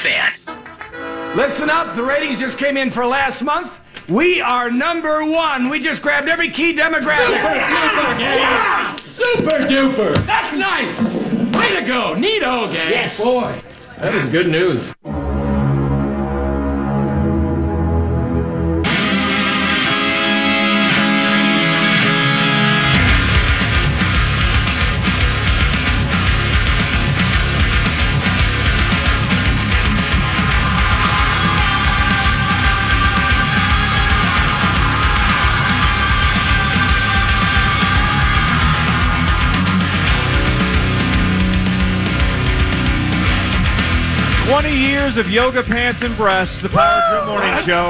Fan. Listen up, the ratings just came in for last month. We are number one. We just grabbed every key demographic. Super duper. That's nice. Way to go. Neato, gang. Yes. Boy, that is good news. Years of yoga pants and breasts, the Power Trip Morning Show.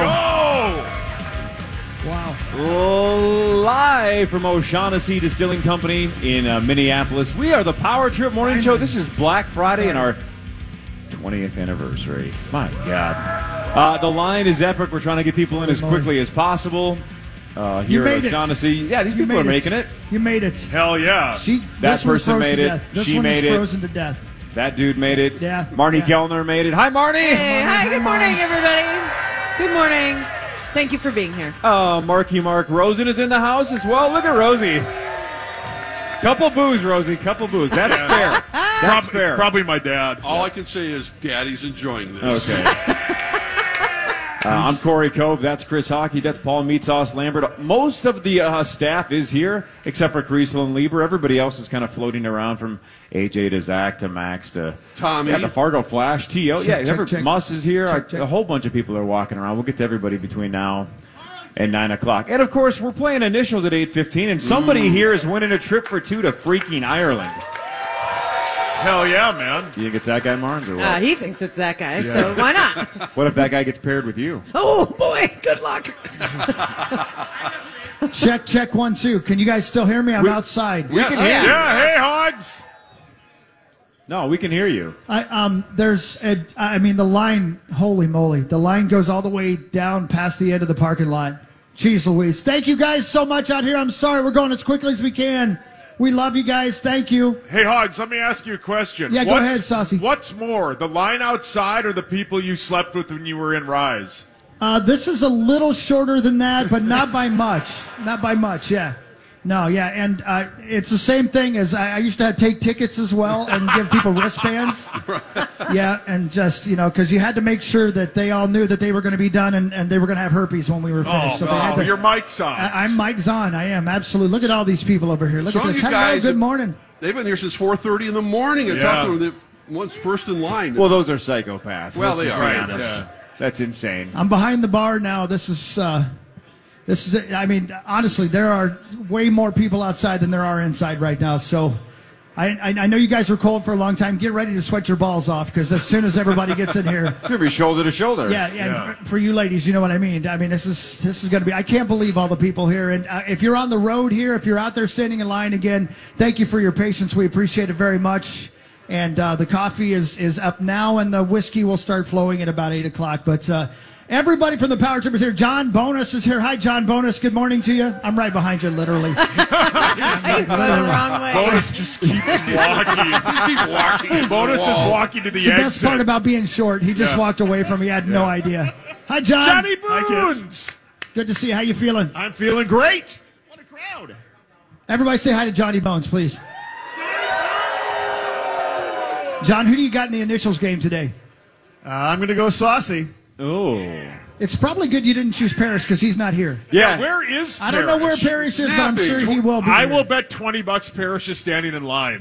Wow. Live from O'Shaughnessy Distilling Company in Minneapolis. We are the Power Trip Morning Show. This is Black Friday and our 20th anniversary. My God. The line is epic. We're trying to get people in as quickly as possible. Here at O'Shaughnessy. Yeah, these people are making it. You made it. Hell yeah. That person made it. She made it. Frozen to death. That dude made it. Yeah. Marnie Kellner made it. Hi, Marnie. Hey, hi. Good morning, everybody. Good morning. Thank you for being here. Marky Mark Rosen is in the house as well. Look at Rosie. Couple boos, Rosie. Couple boos. That's fair. That's fair. It's probably my dad. All I can say is Daddy's enjoying this. Okay. I'm Corey Cove. That's Chris Hockey. That's Paul Meatsauce Lambert. Most of the staff is here, except for Creasel and Lieber. Everybody else is kind of floating around from AJ to Zach to Max to Tommy. Yeah, the Fargo Flash, T.O. Check. Muss is here. Check. A whole bunch of people are walking around. We'll get to everybody between now and 9 o'clock. And, of course, we're playing initials at 8:15, and somebody here is winning a trip for two to freaking Ireland. Hell yeah, man. You think it's that guy, Marnes, or what? He thinks it's that guy, so why not? What if that guy gets paired with you? Oh, boy. Good luck. Check 1 2. Can you guys still hear me? I'm outside. We can hear you. Yeah, hey, Hogs. No, we can hear you. The line, holy moly, the line goes all the way down past the end of the parking lot. Jeez Louise. Thank you guys so much out here. I'm sorry, we're going as quickly as we can. We love you guys. Thank you. Hey, Hogs, let me ask you a question. Yeah, go ahead, Saucy. What's more, the line outside or the people you slept with when you were in Rise? This is a little shorter than that, but not by much. Not by much, yeah. No, yeah, and it's the same thing as I used to take tickets as well and give people wristbands. Yeah, and just, because you had to make sure that they all knew that they were going to be done and they were going to have herpes when we were finished. Your mic's on. I'm mic's on. I am, absolutely. Look at all these people over here. Look at this. Hello, good morning. They've been here since 4:30 in the morning and talking to them once first in line. Well, those are psychopaths. Well, they are. Right. Honest. Yeah. That's insane. I'm behind the bar now. This is it. I mean, honestly, there are way more people outside than there are inside right now. So I know you guys were cold for a long time. Get ready to sweat your balls off because as soon as everybody gets in here. It's going to be shoulder to shoulder. Yeah. For you ladies, you know what I mean. I mean, this is going to be, I can't believe all the people here. And if you're on the road here, if you're out there standing in line again, thank you for your patience. We appreciate it very much. And the coffee is up now, and the whiskey will start flowing at about 8 o'clock. But everybody from the Power Trip is here. John Bonus is here. Hi, John Bonus. Good morning to you. I'm right behind you, literally. The wrong way. Bonus just keeps walking. Bonus is walking to the exit. The best part about being short, he just walked away from me. I had no idea. Hi, John. Johnny Boons. Good to see you. How you feeling? I'm feeling great. What a crowd. Everybody say hi to Johnny Bones, please. John, who do you got in the initials game today? I'm going to go Saucy. Oh. It's probably good you didn't choose Parrish because he's not here. Yeah. Where is Parrish? I don't know where Parrish is, but I'm sure he will be. I will bet $20 Parrish is standing in line.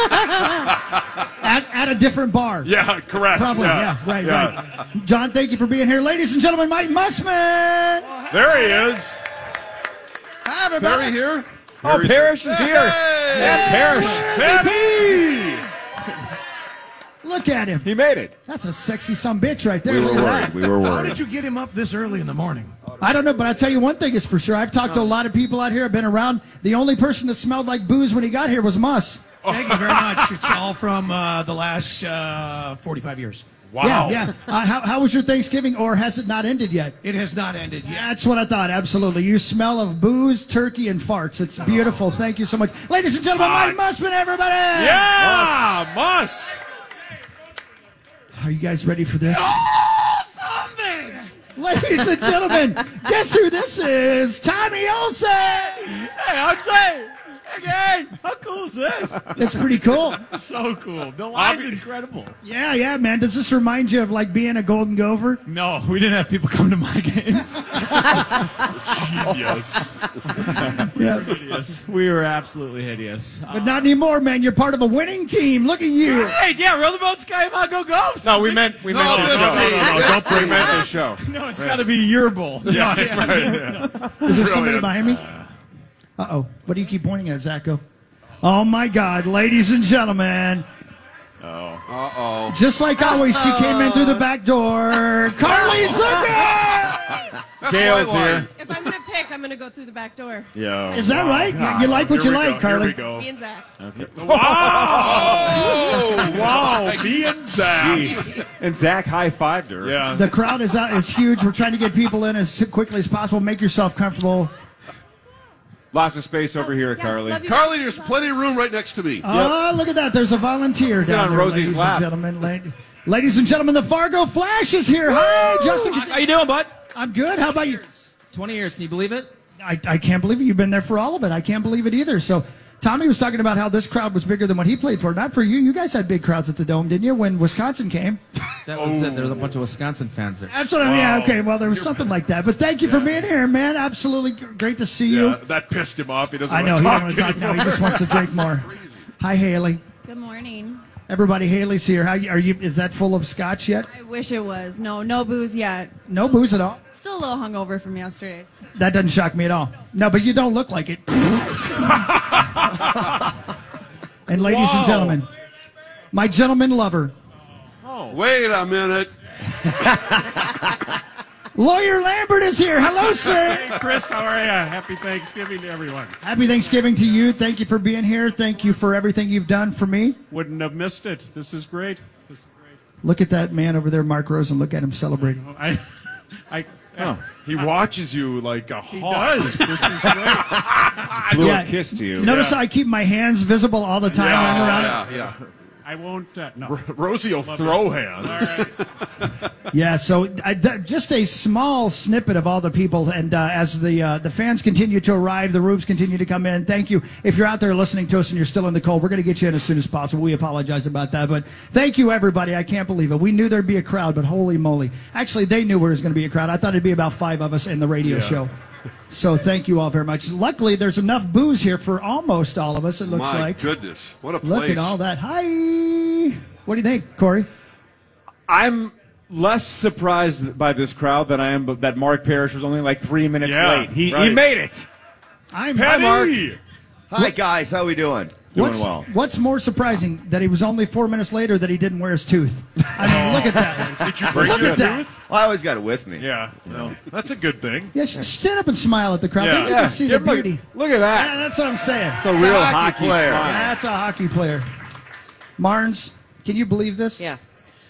At a different bar. Yeah, correct. Probably, right. John, thank you for being here. Ladies and gentlemen, Mike Mussman. There he is. Hi, everybody. Here? Oh, Parrish is here. Hey! Yeah, Parrish. Happy! Look at him. He made it. That's a sexy sumbitch right there. We were Look at worried. that. We were How worried. did you get him up this early in the morning? I don't know, but I'll tell you one thing is for sure. I've talked to a lot of people out here. I've been around. The only person that smelled like booze when he got here was Muss. Thank you very much. It's all from the last 45 years. Wow. Yeah. How was your Thanksgiving, or has it not ended yet? It has not ended yet. That's what I thought. Absolutely. You smell of booze, turkey, and farts. It's beautiful. Thank you so much. Ladies and gentlemen, Mike Mussman, everybody. Yeah, Muss. Are you guys ready for this? Ladies and gentlemen, guess who this is? Tommy Olsen! Hey, Oxley! Hey, gang! How cool is this? That's pretty cool. So cool. The line's incredible. Yeah, man. Does this remind you of like being a Golden Gopher? No, we didn't have people come to my games. Yes. Yeah. Hideous. We were absolutely hideous. But not anymore, man. You're part of a winning team. Look at you. Hey, yeah, row the boat, Sky, go Ghosts. No, we meant the show. No, Don't bring back the show. No, it's got to be your bowl. Yeah, right. Is there somebody Brilliant. behind me? Uh-oh. What do you keep pointing at, Zacho? Oh, my God. Ladies and gentlemen. Uh-oh. Just like always, she came in through the back door. Carly Zucker! Gail's here. If I'm going to pick, I'm going to go through the back door. Yo. Is that right? You like what you like, Carly? Here we go. Me and Zach. Wow, me and Zach. Jeez. And Zach high-fived her. Yeah. The crowd is huge. We're trying to get people in as quickly as possible. Make yourself comfortable. Lots of space over here, Yeah, Carly. love you. Carly, there's plenty of room right next to me. Oh, look at that. There's a volunteer Sit down on there, Rosie's ladies lap. and gentlemen. Ladies and gentlemen, the Fargo Flash is here. Hi, Justin. How you doing, bud? I'm good. How about you? 20 years. Can you believe it? I can't believe it. You've been there for all of it. I can't believe it either. So Tommy was talking about how this crowd was bigger than what he played for. Not for you. You guys had big crowds at the Dome, didn't you, when Wisconsin came? That was it. There was a bunch of Wisconsin fans there. That's what I mean. Yeah, okay. Well, there was something like that. But thank you for being here, man. Absolutely great to see you. Yeah, that pissed him off. He doesn't I know. want He to doesn't talk want to talk now. anymore. He just wants to drink more. Hi, Haley. Good morning. Everybody, Haley's here. How are you? Is that full of scotch yet? I wish it was. No booze yet. No booze at all. Still a little hungover from yesterday. That doesn't shock me at all. No, but you don't look like it. And ladies and gentlemen, my gentleman lover, Wait a minute. Lawyer Lambert is here. Hello, sir. Chris, how are you? Happy Thanksgiving to everyone. Happy Thanksgiving to you. Thank you for being here. Thank you for everything you've done for me. Wouldn't have missed it. This is great. Look at that man over there, Mark Rosen. Look at him celebrating. He watches you like a He hawk. does. This is great. Blew Yeah. a kiss to you. Notice how I keep my hands visible all the time when I'm around. Yeah. I won't. No. Rosie will throw hands. All right. Yeah, so just a small snippet of all the people, and as the fans continue to arrive, the rooms continue to come in. Thank you. If you're out there listening to us and you're still in the cold, we're going to get you in as soon as possible. We apologize about that, but thank you, everybody. I can't believe it. We knew there'd be a crowd, but holy moly. Actually, they knew there was going to be a crowd. I thought it'd be about 5 of us in the radio show. So thank you all very much. Luckily, there's enough booze here for almost all of us, it looks My like. goodness. What a place. Look at all that. Hi. What do you think, Corey? I'm less surprised by this crowd than I am that Mark Parrish was only like 3 minutes late. He made it. I'm Penny! Hi, guys. How we doing? Doing well. What's more surprising, that he was only 4 minutes later that he didn't wear his tooth? I mean, look at that. Did you bring Look your at that. tooth? Well, I always got it with me. Yeah. No, that's a good thing. Yeah, stand up and smile at the crowd. Yeah. They need to see the Give him a- beauty. Look at that. Yeah, that's what I'm saying. It's a real hockey hockey player. smile. That's a hockey player. Marnes, can you believe this? Yeah.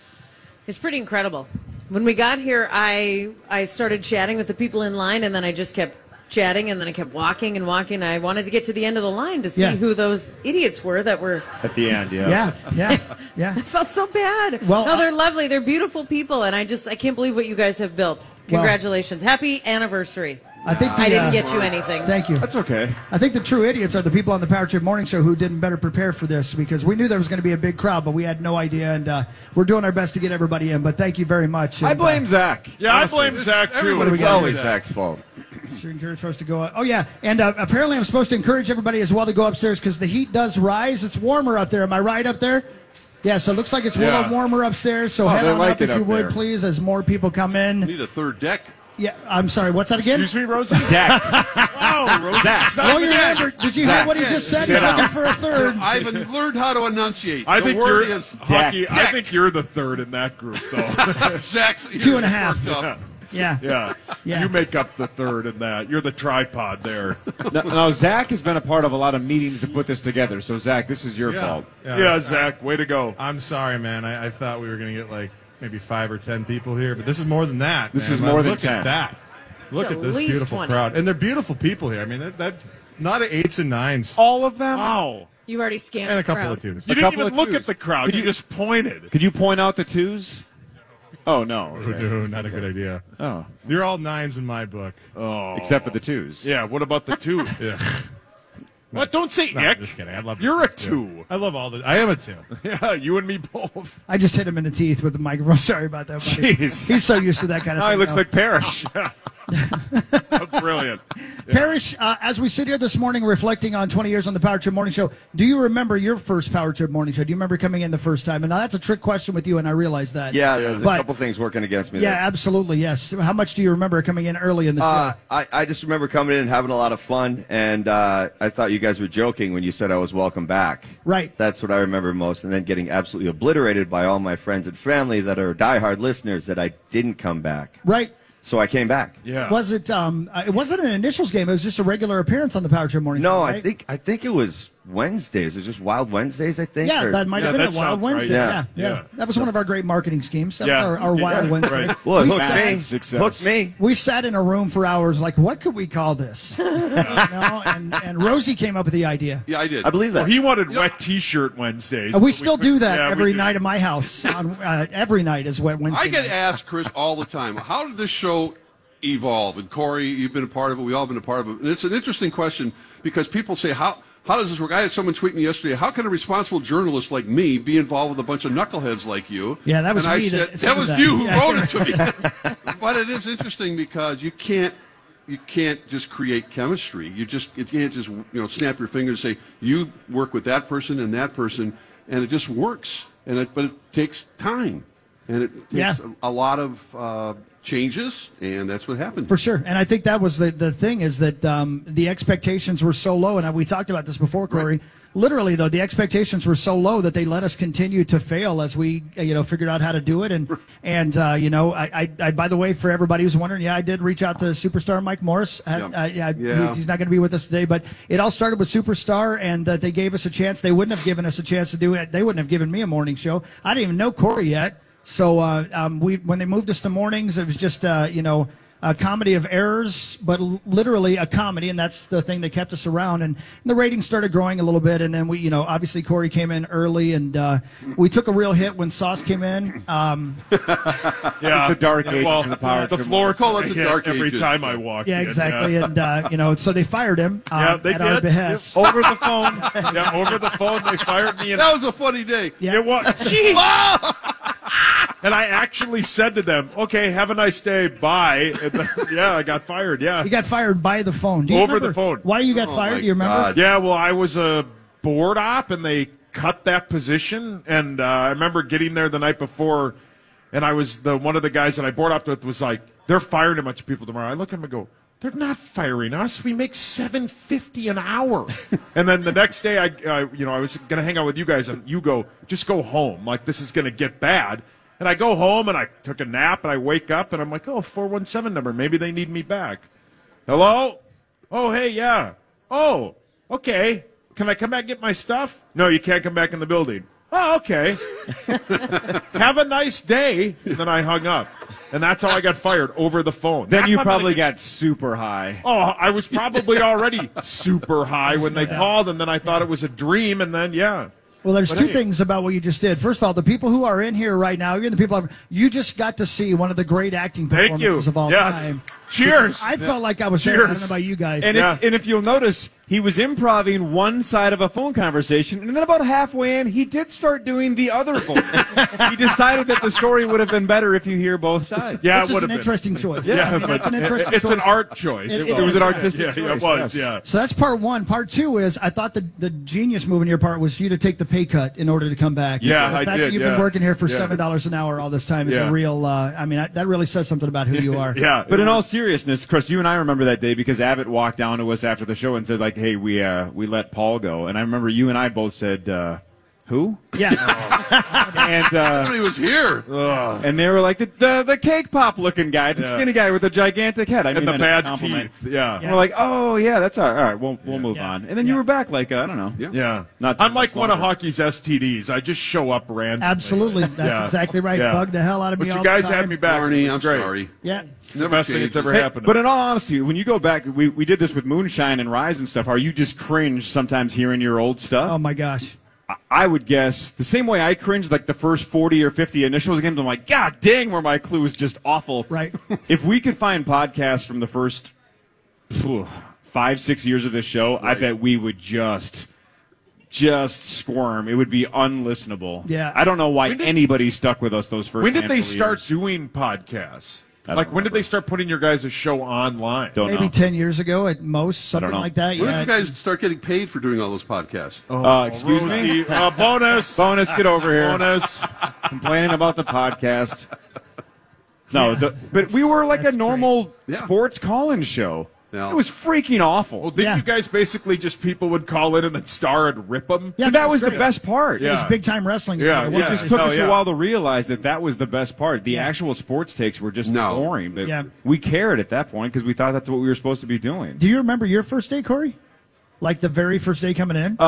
It's pretty incredible. When we got here, I started chatting with the people in line, and then I just kept chatting, and then I kept walking and walking. I wanted to get to the end of the line to see who those idiots were that were... At the end, yeah. Yeah. I felt so bad. Well, no, they're lovely. They're beautiful people, and I can't believe what you guys have built. Congratulations. Happy anniversary. I think I didn't get you anything. Thank you. That's okay. I think the true idiots are the people on the Power Trip Morning Show who didn't better prepare for this, because we knew there was going to be a big crowd, but we had no idea, and we're doing our best to get everybody in. But thank you very much. I And, blame Zach. Yeah, Honestly. I blame Zach too. It's always Zach's fault. Should encourage folks to go up. Oh, yeah. And apparently I'm supposed to encourage everybody as well to go upstairs because the heat does rise. It's warmer up there. Am I right up there? Yeah, so it looks like it's a little warmer upstairs. So head they on like up if it you up would, there. please, as more people come in. Need a third deck. Yeah, I'm sorry. What's that again? Excuse me, Rosie? Zach. Oh, Rosie. Zach. Oh, you remember? Did you hear what he just said? He's looking for a third. I've learned how to enunciate. I the think word you're is hockey. I think you're the third in that group, though. Zach's 2.5. Up. Yeah. Yeah. You make up the third in that. You're the tripod there. No, Zach has been a part of a lot of meetings to put this together. So, Zach, this is your fault. Yeah, Zach, way to go. I'm sorry, man. I thought we were going to get like maybe 5 or 10 people here, but this is more than that. This man. is more than Look 10. at that. Look It's at this at least beautiful 20. crowd. And they're beautiful people here. I mean, that's not at 8s and 9s. All of them? Wow. You already scanned And a the couple crowd. of 2s. You A didn't couple even of look twos. at the crowd. You just pointed. Could you point out the twos? Oh, no. No, not a good idea. Oh. You're all 9s in my book. Oh. Except for the 2s. Yeah, what about the 2? Yeah. What? Don't say No, ick. I'm just kidding. I love You're a 2. 2. I love all the. I am a 2. Yeah, you and me both. I just hit him in the teeth with the microphone. Sorry about that, buddy. Jeez. He's so used to that kind of Now thing. he looks now. like Parrish. Brilliant. Parrish, as we sit here this morning reflecting on 20 years on the Power Trip Morning Show, do you remember your first Power Trip Morning Show? Do you remember coming in the first time? And now that's a trick question with you, and I realize that. Yeah, there's a But- couple things working against me Yeah, there. absolutely, yes. How much do you remember coming in early in the show? I just remember coming in and having a lot of fun, and I thought you guys were joking when you said I was welcome back. Right. That's what I remember most, and then getting absolutely obliterated by all my friends and family that are diehard listeners that I didn't come back. Right. So I came back. Yeah. Was it? It wasn't an initials game. It was just a regular appearance on the Power Trip Morning No, Show. Right? I think it was Wednesdays. It was just Wild Wednesdays, I think. Yeah, or- that might have Yeah, been that a Wild sounds right. Wednesday. Yeah. Yeah. That was one of our great marketing schemes. That Yeah. was our Wild Yeah. Wednesday. Right. Well, it We hooked sat- me. Success. Hooked me. We sat in a room for hours, like, what could we call this? You know, and Rosie came up with the idea. Yeah, I did. I believe that. Well, he wanted wet T-shirt Wednesdays. We still do that Yeah, we every do. night at my house. Every night is Wet Wednesday. I get night. asked, Chris, all the time, how did this show evolve? And Corey, you've been a part of it. We all been a part of it. And it's an interesting question because people say, how does this work? I had someone tweet me yesterday, how can a responsible journalist like me be involved with a bunch of knuckleheads like you? Yeah, that was and me I that said, said that was that. you who Yeah. wrote it to me. But it is interesting because you can't just create chemistry. You can't just snap your fingers and say you work with that person and it just works. But it takes time, and it takes Yeah. a lot of changes, and that's what happened. For sure. And I think that was the thing is that the expectations were so low. And we talked about this before, Corey. Right. Literally, though, the expectations were so low that they let us continue to fail as we, figured out how to do it. And I by the way, for everybody who's wondering, I did reach out to Superstar Mike Morris. Yeah. He's not going to be with us today, but it all started with Superstar, and they gave us a chance. They wouldn't have given us a chance to do it. They wouldn't have given me a morning show. I didn't even know Corey yet. So when they moved us to mornings, it was just a comedy of errors, but literally a comedy, and that's the thing that kept us around. And the ratings started growing a little bit, and then we, obviously Corey came in early, and we took a real hit when Sauce came in. Yeah, The dark ages of the Power The Trip. floor Call it the hit dark every ages. time I walk. Yeah, in, exactly, yeah. and so they fired him Yeah, they at our did. behest. Over the phone. Yeah, over the phone they fired me. And That was a funny day. Yeah. It was. And I actually said to them, "Okay, have a nice day. Bye." And yeah, I got fired. Yeah. You got fired by the phone. Do you Over remember the phone. Why you got Oh, fired? my Do you remember? God. Yeah, well, I was a board op, and they cut that position. And I remember getting there the night before, and I was one of the guys that I board opped with was like, "They're firing a bunch of people tomorrow." I look at him and go, "They're not firing us. We make $7.50 an hour." And then the next day, I was going to hang out with you guys, and you go, "Just go home. Like this is going to get bad." And I go home, and I took a nap, and I wake up, and I'm like, "Oh, 417 number. Maybe they need me back." Hello? Oh, hey, yeah. Oh, okay. Can I come back and get my stuff? No, you can't come back in the building. Oh, okay. Have a nice day. And then I hung up. And that's how I got fired, over the phone. Then That's you how probably many- got super high. Oh, I was probably already super high when they called, and then I thought it was a dream, and then, yeah. Well, there's But two hey. things about what you just did. First of all, the people who are in here right now, you're the people. You just got to see one of the great acting Thank performances you. of all Yes. time. Cheers. I felt like I was there. I don't Cheers. know about you guys. And, Yeah. if you'll notice, he was improvising one side of a phone conversation, and then about halfway in, he did start doing the other phone. He decided that the story would have been better if you hear both sides. Yeah, Which it is would an have been. interesting choice. Yeah, I mean, but that's an interesting it's an choice. art choice. It It was an is. artistic Yeah, choice. it was, yes. yeah. So that's part one. Part two is I thought the genius move in your part was for you to take the pay cut in order to come back. Yeah, the I fact did, that you've yeah. been working here for Yeah. $7 an hour all this time is Yeah. a real. That really says something about who you are. Yeah. But in all seriousness, Chris, you and I remember that day because Abbott walked down to us after the show and said, like, "Hey, we let Paul go." And I remember you and I both said, "Who?" Yeah. And Nobody was here. and they were like, "The cake pop looking guy, the Yeah. skinny guy with the gigantic head." I mean And the that as a bad compliment. teeth. Yeah. And we're like, "Oh yeah, that's all right. We'll move Yeah. on." And then you were back, like I don't know. Yeah. Yeah. Not too I'm like much one of longer. hockey's STDs. I just show up randomly. Absolutely. That's Yeah. exactly right. Yeah. Bug the hell out of But me you all guys the time. had me back. Barney, It was I'm great. sorry. Yeah. It's the best thing that's ever Hey, happened. but in all honesty, when you go back, we did this with Moonshine and Rise and stuff. Are you just cringe sometimes hearing your old stuff? Oh my gosh. I would guess the same way I cringed like the first 40 or 50 initials games. I'm like, God dang, were my clues just awful. Right. If we could find podcasts from the first 5-6 years of this show, I bet we would just squirm. It would be unlistenable. Yeah. I don't know why anybody stuck with us those first. When did they handful of start years. doing podcasts? I don't Like, when did remember. they start putting your guys' show online? Don't Maybe know. 10 years ago at most, something know. like that. When Yeah. did you guys start getting paid for doing all those podcasts? Excuse me? Rosie, bonus. Bonus, get over here. Bonus. Complaining about the podcast. No, but we were like a normal Yeah. sports call-in show. Yeah. It was freaking awful. Well, didn't you guys basically just people would call in and then star and rip them? Yeah, But that it was the great. best part. It was Yeah. big time wrestling. Yeah, It It was- just took hell us yeah. a while to realize that was the best part. The Yeah. actual sports takes were just No. boring. But Yeah. we cared at that point because we thought that's what we were supposed to be doing. Do you remember your first day, Corey? Like the very first day coming in?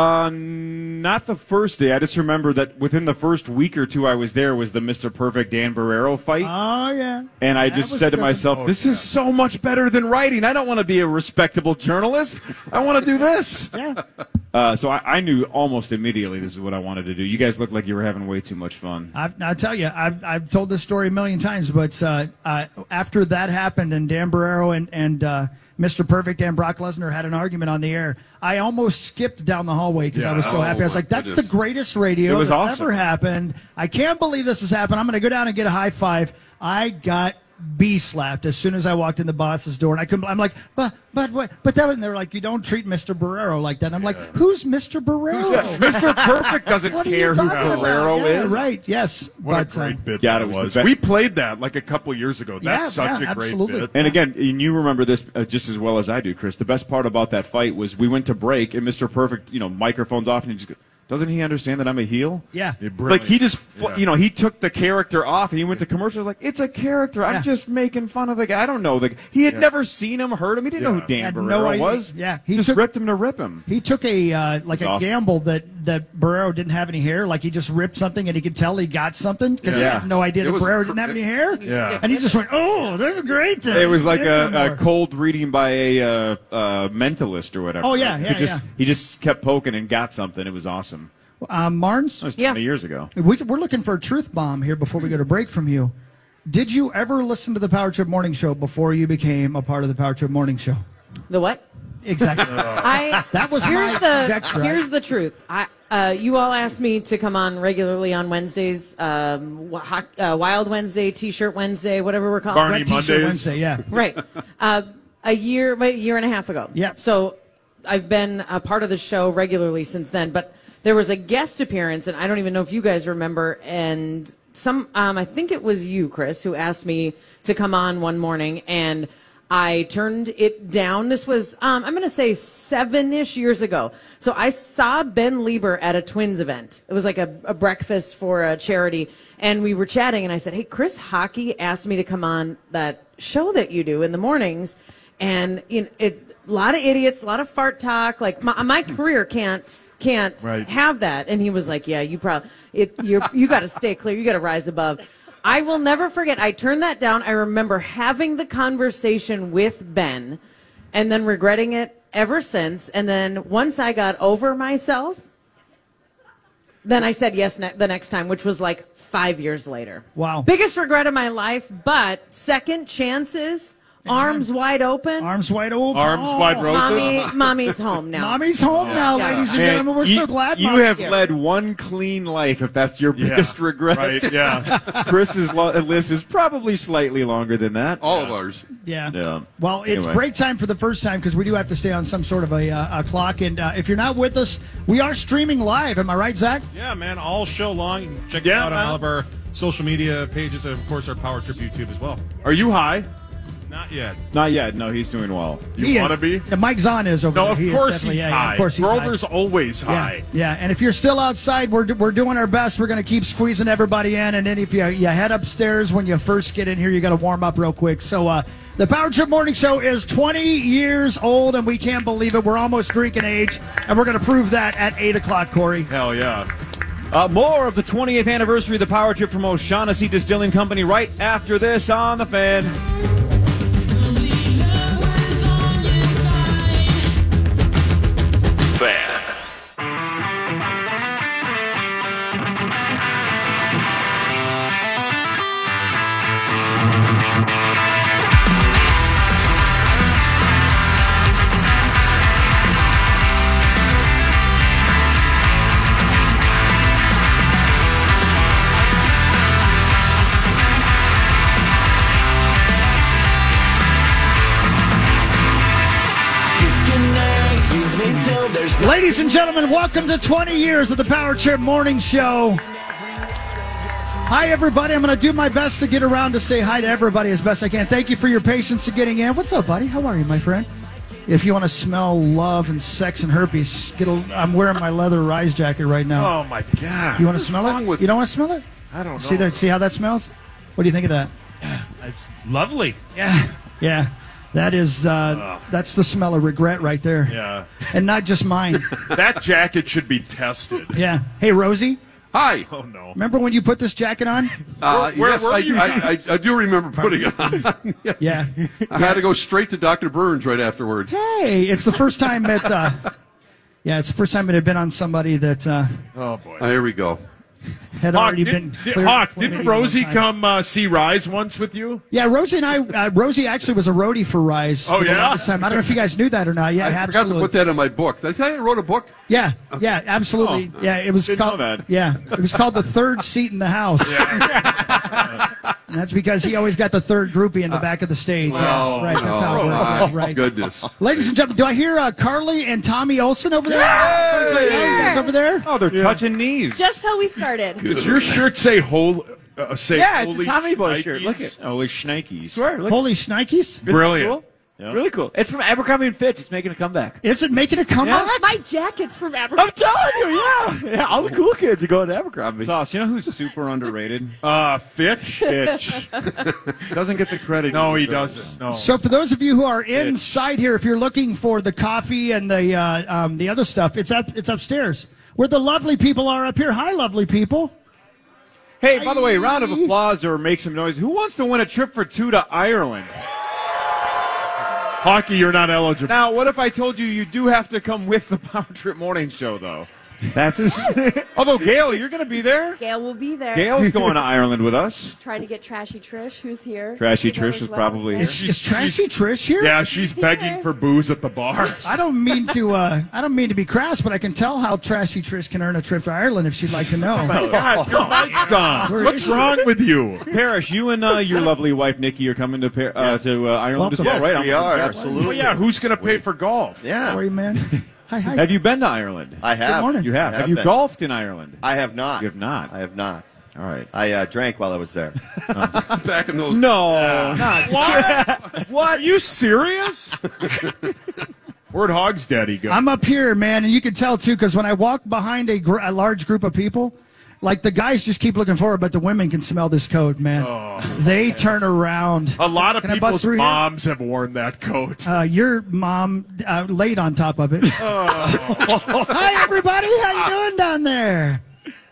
Not the first day. I just remember that within the first week or two I was there was the Mr. Perfect Dan Barrero fight. Oh, yeah. And I That just was said to good. myself, this is so much better than writing. I don't want to be a respectable journalist. I want to do this. Yeah. So I knew almost immediately this is what I wanted to do. You guys looked like you were having way too much fun. I tell you, I've told this story a million times, but after that happened and Dan Barrero and Mr. Perfect and Brock Lesnar had an argument on the air, I almost skipped down the hallway because I was so Oh, happy. I was my like, that's goodness. the greatest radio It was that's awesome. ever happened. I can't believe this has happened. I'm going to go down and get a high five. I got slapped as soon as I walked in the boss's door, and I couldn't. I'm like, but that. And they were like, you don't treat Mr. Barrero like that. And I'm like, who's Mr. Barrero? Mr. Perfect doesn't What are you care who talking about? Barrero Yeah, is. right? Yes. What but, a great bit yeah, that it was the was. best. We played that like a couple years ago. That's Yeah, such yeah, a great absolutely. bit. And again, and you remember this just as well as I do, Chris. The best part about that fight was we went to break, and Mr. Perfect, microphone's off, and he just goes, doesn't he understand that I'm a heel? Yeah. Yeah, Like brilliant. he just, Yeah. he took the character off, and he went to commercials like, it's a character. Yeah. I'm just making fun of the guy. I don't know. He had never seen him, heard him. He didn't know who Dan Had Barrero no idea. was. Yeah, he just ripped him to rip him. He took a awesome. gamble that Barrero didn't have any hair. Like he just ripped something and he could tell he got something because he Yeah. had no idea It that was Barrero cr- didn't have any hair. Yeah. And he just went, "Oh, this is great." It was like Give him a more. cold reading by a mentalist or whatever. Oh, yeah, He yeah. He just kept poking and got something. It was awesome. Marnes, That was Yeah. 20 years ago. we're looking for a truth bomb here before we go to break from you. Did you ever listen to the Power Trip Morning Show before you became a part of the Power Trip Morning Show? The what? Exactly. That was here's my the conjecture. here's the truth. You all asked me to come on regularly on Wednesdays, Wild Wednesday, T-shirt Wednesday, whatever we're calling Barney it. Red T-shirt Mondays. Wednesday, yeah. Right. A year and a half ago. Yeah. So I've been a part of the show regularly since then. But there was a guest appearance, and I don't even know if you guys remember. And I think it was you, Chris, who asked me to come on one morning, and I turned it down. This was, I'm going to say 7-ish years ago. So I saw Ben Lieber at a Twins event. It was like a breakfast for a charity. And we were chatting, and I said, hey, Chris Hockey asked me to come on that show that you do in the mornings. And a lot of idiots, a lot of fart talk. Like, my career can't Right. have that. And he was like, yeah, you got to stay clear. You got to rise above. I will never forget. I turned that down. I remember having the conversation with Ben and then regretting it ever since. And then once I got over myself, then I said yes the next time, which was like 5 years later. Wow. Biggest regret of my life, but second chances, arms wide open. Arms wide open. Arms wide roses. Mommy's home now. Mommy's home now, Yeah. ladies and Man, gentlemen. We're so glad. you Mom- have Yeah. led one clean life if that's your biggest regret. Right, yeah. Chris's list is probably slightly longer than that. All of ours. Yeah. Yeah. Well, it's Anyway. break time for the first time because we do have to stay on some sort of a clock. And if you're not with us, we are streaming live. Am I right, Zach? Yeah, man, all show long. You can check Yeah, it out on man. all of our social media pages and, of course, our Power Trip YouTube as well. Are you high? Not yet. Not yet. No, he's doing well. He You want to is. be? Yeah, Mike Zahn is over No, there. of He is course definitely- he's yeah, high. of course he's high. Grover's always high. Yeah, and if you're still outside, we're doing our best. We're going to keep squeezing everybody in, and then if you head upstairs when you first get in here, you got to warm up real quick. So the Power Trip Morning Show is 20 years old, and we can't believe it. We're almost drinking age, and we're going to prove that at 8 o'clock, Corey. Hell yeah. More of the 20th anniversary of the Power Trip from O'Shaughnessy Distilling Company right after this on The Fan. Ladies and gentlemen, welcome to 20 years of the Power Trip Morning Show. Hi, everybody. I'm going to do my best to get around to say hi to everybody as best I can. Thank you for your patience in getting in. What's up, buddy? How are you, my friend? If you want to smell love and sex and herpes, I'm wearing my leather Rise jacket right now. Oh, my God. You want to smell it? You don't want to smell it? I don't know. See how that smells? What do you think of that? It's lovely. Yeah. That is, that's the smell of regret right there. Yeah. And not just mine. That jacket should be tested. Yeah. Hey, Rosie. Hi. Oh, no. Remember when you put this jacket on? Yes, were you I do remember putting it on. Yeah. I had to go straight to Dr. Burns right afterwards. Hey, it's the first time it, it's the first time it had been on somebody that Oh, boy. Here we go. had already been cleared. Hawk, didn't Rosie come see Rise once with you? Yeah, Rosie and I, Rosie actually was a roadie for Rise. Oh, for the yeah? longest time. I don't know if you guys knew that or not. Yeah, I absolutely. forgot to put that in my book. Did I tell you I wrote a book? Yeah, absolutely. Oh. Yeah, it was Didn't called. know that. Yeah, it was called The Third Seat in the House. And that's because he always got the third groupie in the back of the stage. Oh, right, that's how it my works. Right. goodness. Ladies and gentlemen, do I hear Carly and Tommy Olsen over there? Hey! Over there? Oh, they're touching knees. Just how we started. Does your shirt say yeah, it's a holy Tommy Boy shnikes? shirt. Look at holy shnikes. Holy shnikes. Brilliant. Cool. Yeah. Really cool. It's from Abercrombie and Fitch. It's making a comeback. Is it making a comeback? My jacket's from Abercrombie. I'm telling you, yeah. All the cool kids are going to Abercrombie. Sauce, you know who's super underrated? Fitch? Fitch. Doesn't get the credit. No, he doesn't. No. So for those of you who are inside here, if you're looking for the coffee and the other stuff, it's upstairs where the lovely people are up here. Hi, lovely people. Hey, by the way, round of applause or make some noise. Who wants to win a trip for two to Ireland? Hockey, you're not eligible. Now, what if I told you you do have to come with the Power Trip Morning Show, though? That's. Although, Gail, you're going to be there. Gail will be there. Gail's going to Ireland with us. Trying to get Trashy Trish, who's here. Trashy She's there Trish as is well. probably here. Is Trashy Trish here? Yeah, she's begging here. for booze at the bar. I don't mean to be crass, but I can tell how Trashy Trish can earn a trip to Ireland if she'd like to know. God, your mic's on. What's wrong with you? Parrish, you and your lovely wife, Nikki, are coming to Ireland as well, Yes, right? we are, absolutely. Well, yeah, who's going to pay for golf? Yeah, Sorry, man. Hi. Have you been to Ireland? I have. Good morning. You have. I Have you been. golfed in Ireland? I have not. You have not. I have not. All right. I drank while I was there. Back in those. No. What? What? Are you serious? Where'd Hog's daddy go? I'm up here, man, and you can tell too because when I walk behind a large group of people, like the guys just keep looking forward, but the women can smell this coat, man. They turn around. A lot of Can I butt people's through here? moms have worn that coat. Your mom laid on top of it. Hi, everybody. How you doing down there?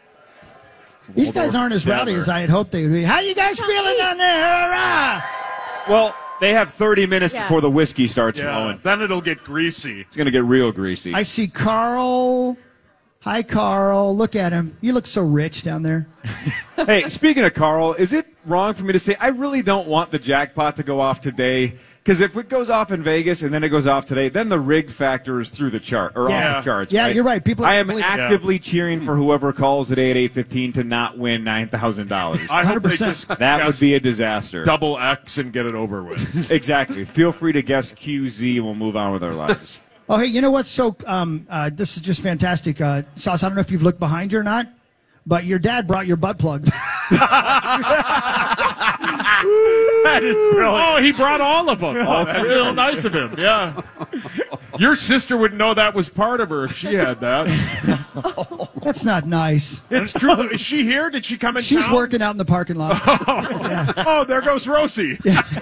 These guys aren't as rowdy as I had hoped they would be. How you guys feeling down there? Hurrah! Well, they have 30 minutes Yeah. before the whiskey starts Yeah, flowing. then it'll get greasy. It's going to get real greasy. I see Carl. Hi, Carl. Look at him. You look so rich down there. Hey, speaking of Carl, is it wrong for me to say I really don't want the jackpot to go off today? Because if it goes off in Vegas and then it goes off today, then the rig factor is through the chart or Yeah. off the charts. Yeah, right? you're right. People I are am believing- actively cheering for whoever calls today at 8:15 to not win $9,000. I hope they 100%. just That would guess be a disaster. double X and get it over with. Exactly. Feel free to guess QZ and we'll move on with our lives. Oh, hey, you know what's so? This is just fantastic, Sauce. I don't know if you've looked behind you or not, but your dad brought your butt plug. That is brilliant. Oh, he brought all of them. Oh, that's real nice of him. Yeah. Your sister would know that was part of her if she had that. That's not nice. It's true. Is she here? Did she come in She's town? working out in the parking lot. Oh, there goes Rosie.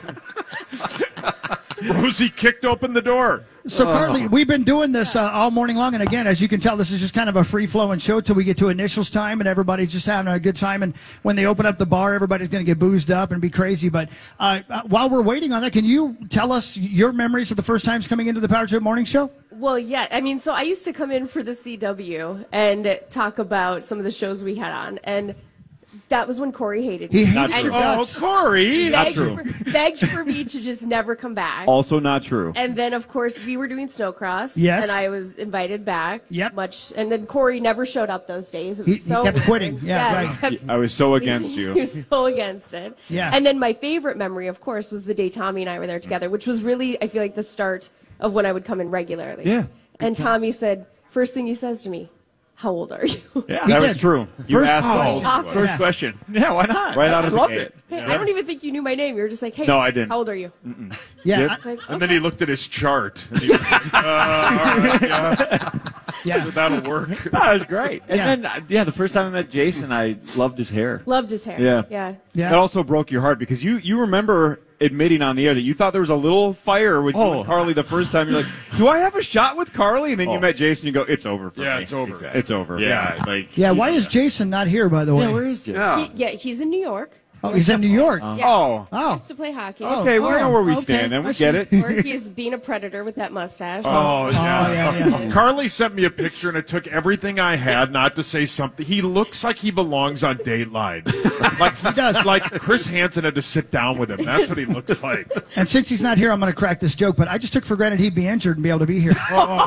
Rosie kicked open the door. So, Carly, we've been doing this all morning long, and again, as you can tell, this is just kind of a free-flowing show till we get to initials time, and everybody's just having a good time. And when they open up the bar, everybody's going to get boozed up and be crazy. But while we're waiting on that, can you tell us your memories of the first times coming into the Power Trip Morning Show? Well, yeah. I mean, so I used to come in for the CW and talk about some of the shows we had on, and that was when Corey hated He me. hated And your he guts. Corey. begged for me to just never come back. Also not true. And then, of course, we were doing snowcross. Yes. And I was invited back. Yep. And then Corey never showed up those days. It was He so kept weird. quitting. Yeah, right. he kept- I was so against He you. was so against it. Yeah. And then my favorite memory, of course, was the day Tommy and I were there together, which was really, I feel like, the start of when I would come in regularly. Yeah. And Tommy said, first thing he says to me, how old are you? Yeah, He that was did. true. You First asked how old question. you were. First question. Yeah, why not? Right out of the Loved gate. it. Hey, I don't even think you knew my name. You were just like, hey, No, I didn't. how old are you? Yeah. Like, And then he looked at his chart. And he was like, all right, Yeah. that'll work. That was great. And Yeah. then, the first time I met Jason, I loved his hair. loved his hair. Yeah. Yeah. Yeah. That also broke your heart because you remember admitting on the air that you thought there was a little fire with you and Carly the first time. You're like, do I have a shot with Carly? And then you met Jason, you go, it's over for me. Yeah, it's over. Exactly. It's over. Yeah. Like, Yeah, why is Jason not here, by the way? is Jason? Yeah. He's in New York. Oh, he's in New York. Yeah. Oh. Oh. Wants to play hockey. Okay, we know where we okay. stand then. I We see. get it. Or he's being a predator with that mustache. Oh, yeah. yeah. Carly sent me a picture, and it took everything I had not to say something. He looks like he belongs on Dateline. Like he does. Like Chris Hansen had to sit down with him. That's what he looks like. And since he's not here, I'm going to crack this joke, but I just took for granted he'd be injured and be able to be here.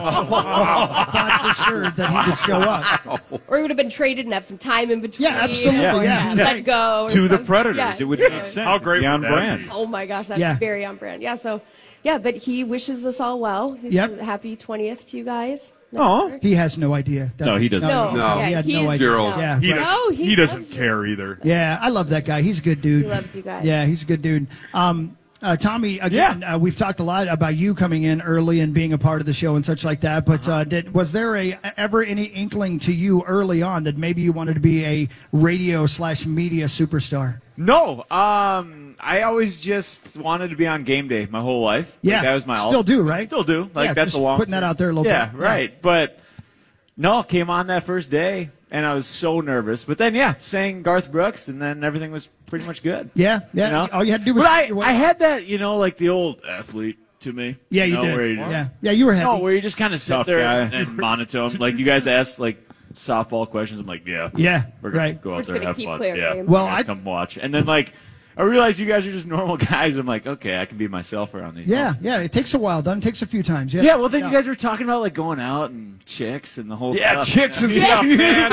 I thought for sure that he would show up. Or he would have been traded and have some time in between. Yeah, absolutely, Or, yeah. Let go. or To the something. Predators. Yeah. It would make sense. How great It'd be on would that brand. be? Oh my gosh, that's Yeah. very on brand. Yeah, so, but he wishes us all well. Yep. Happy 20th to you guys. Aw. He has no idea. does No, he doesn't. No, No. He had he's- no idea. Zero. Yeah, He right. doesn't, No, he doesn't loves care either. Yeah, I love that guy. He's a good dude. He loves you guys. Yeah, he's a good dude. Tommy, again, we've talked a lot about you coming in early and being a part of the show and such like that. But was there ever any inkling to you early on that maybe you wanted to be a radio/media superstar? No, I always just wanted to be on game day my whole life. Like, Yeah, that was my still do, right? Still do. Like Yeah, that's just a long putting that out there a little yeah, bit. right. But no, came on that first day and I was so nervous. But then sang Garth Brooks and then everything was pretty much good. Yeah. You know? All you had to do was. But I had that, like the old athlete to me. Yeah, you know, did. where Yeah, you were happy. No, where you just kind of sit Tough there guy. and monotone. Like you guys ask like softball questions. I'm like, yeah, right. we're gonna go We're out just there and gonna have keep fun. clear Yeah, games. Well, You guys I- come watch, and then I realize you guys are just normal guys. I'm like, okay, I can be myself around these. Yeah, it takes a while, doesn't it? It takes a few times. Yeah, Yeah, well, then you guys were talking about like going out and chicks and the whole stuff. chicks and stuff, man.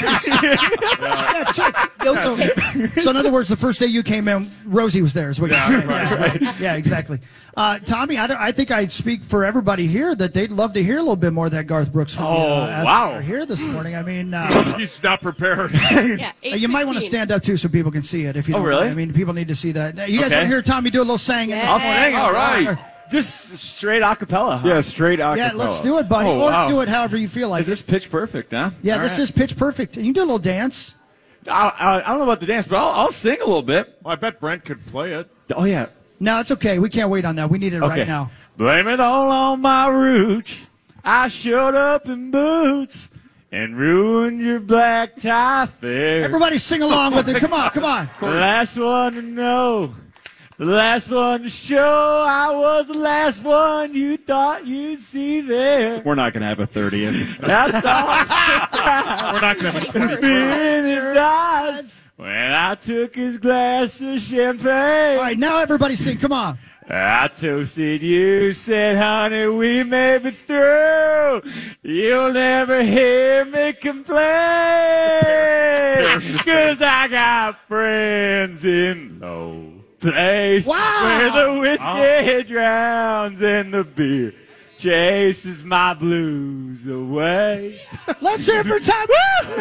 Yeah, check. Yo, So in other words, the first day you came in, Rosie was there. Is what you're saying. Yeah, exactly. Tommy, I think I'd speak for everybody here that they'd love to hear a little bit more of that Garth Brooks from you. As wow. we're here this morning. I mean, He's not prepared. yeah, you might want to 8:15. stand up too so people can see it. If you don't really? mind. I mean, people need to see that. You guys Okay. want to hear Tommy do a little sang? Yeah. Awesome. Hang on. All right. Just straight a cappella. Huh? Yeah, straight acapella. Yeah, let's do it, buddy. Oh, or wow. do it however you feel like. Is this pitch perfect, huh? Yeah, All this right. is pitch perfect. And you can do a little dance. I don't know about the dance, but I'll sing a little bit. Well, I bet Brent could play it. Oh yeah. No, it's okay. We can't wait on that. We need it Okay. right now. Blame it all on my roots. I showed up in boots and ruined your black tie fair. Everybody sing along with it. Come on, come on. The last one to know. The last one to show. I was the last one you thought you'd see there. We're not going to have a 30th. That's all. We're not going to have a In his eyes when I took his glass of champagne. All right, now everybody sing. Come on. I toasted you, said, honey, we may be through. You'll never hear me complain. 'Cause I got friends in low place Wow. where the whiskey drowns and the beer chases my blues away. Let's hear it for Tommy.